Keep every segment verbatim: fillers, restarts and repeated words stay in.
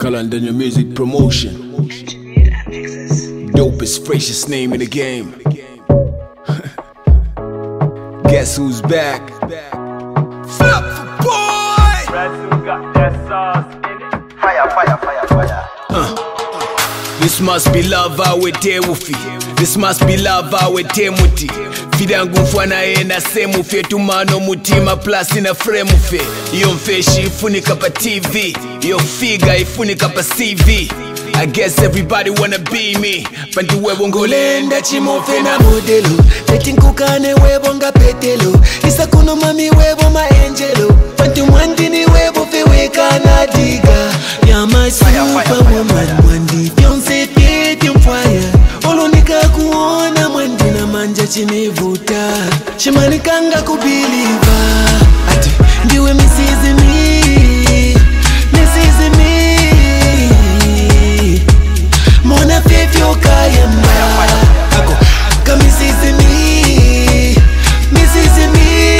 Kalandanya Music Promotion. Dopest, freshest name in the game. Guess who's back? Flop boy! Got that sauce in it. Fire, fire, fire, fire. Uh. This must be love awe tewufi. This must be love awe temuti. Fidangu mfwana ena semu fe tumano mutima plus ina frame fe. Iyo mfeshi ifunika pa T V. Iyo figa ifunika pa C V. I guess everybody wanna be me. Pantu webo ngolenda chimofe na modelo. Tekinkukane webo nga petelo. Isa kuno mami webo ma angelo. Pantu mwandini webo fe weka na diga. Ya my superwoman mwandi Beyonce pete mfire. Olonika kuona mwandi na manja chinivuta. Shimanikanga kubiliva. Ati ndiwe misizi mi. Misizi mi. Mona fefyo kayamba. Ako kamisizi mi. Misizi mi.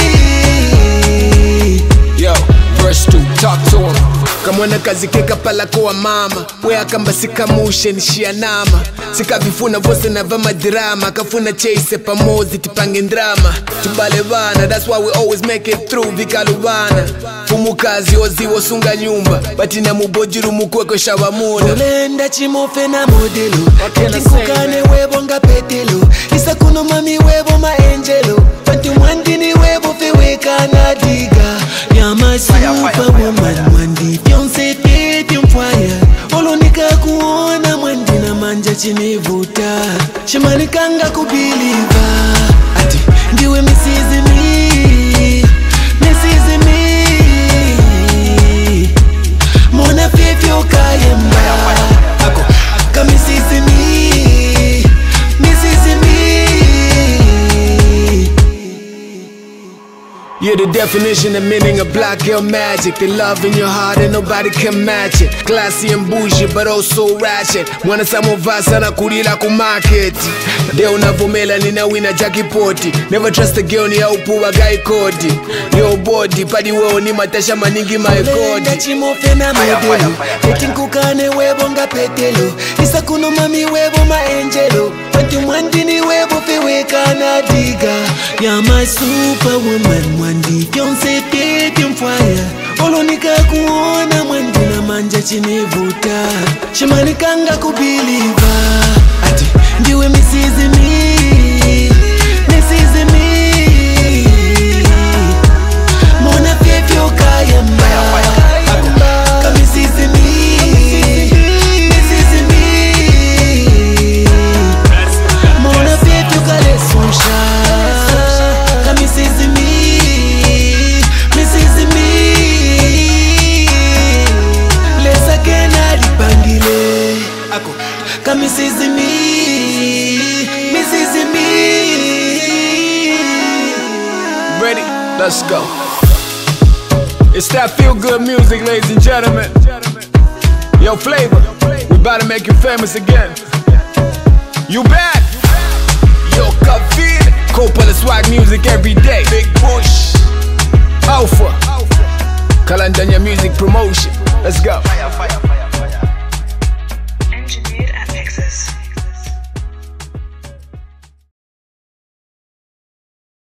Yo, verse two, talk to him. Kamwana kazi keka pala kwa mama. Wea kamba sikamushe nishia nama. Sika vifuna vose na vama drama. Kafuna chase pamozi tipange drama. Tubale bana, that's why we always make it through. Vikalubana fumu kazi ozi wosunga nyumba. Batina mubojiru mukweko shawamuna. Olenda chimofe na modelo. Kinkukane webo nga petelo. Isa kuno mami webo ma angelo. Panti mwandini webo feweka na diga. Ya my superwoman mwandi Beyonce pete mfire. Olonika kuona mwandi na manja chinivuta. Shimanikanga kubiliva. Ati ndiwe misizi mi. Misizi mi. Mona fefyo kayamba. Ako kamisizi mi. Misizi mi. You're the definition and meaning of black girl magic. The love in your heart and nobody can match it. Classy and bougie but also ratchet. Mwana samovasa na kulila kumarket. Deo unavomela nina wina jakipoti. Never trust a girl ni aupu wa gai kodi. Yo body padi weo ni matasha maningi maekodi. Olenda chimofe na modelo. Tekinkukane webo nga petelo. Isa kuno mami webo ma angelo. Panti mwandini webo feweka na diga. Ya my superwoman mwandi Beyonce pete mfire. Olonika kuona mwandi na manja chinivuta. Shimanikanga kubiliva. Ati ndiwe misizi mi. Misizi mi. Mona fefyo kayamba. Kamisizi mi. Misizi mi. Mona fefyo kalesunsha. Kamisizi mi. Misizi mi. Lesa kena lipangile. Ako kamisizi mi. Misizi mi. Ready? Let's go. It's that feel good music, ladies and gentlemen. Yo, Flavor, we about to make you famous again. You back? Yo, Kavir, Coppola swag music every day. Big Bush, Alpha, Kalandanya Music Promotion. Let's go. Fire, fire, fire.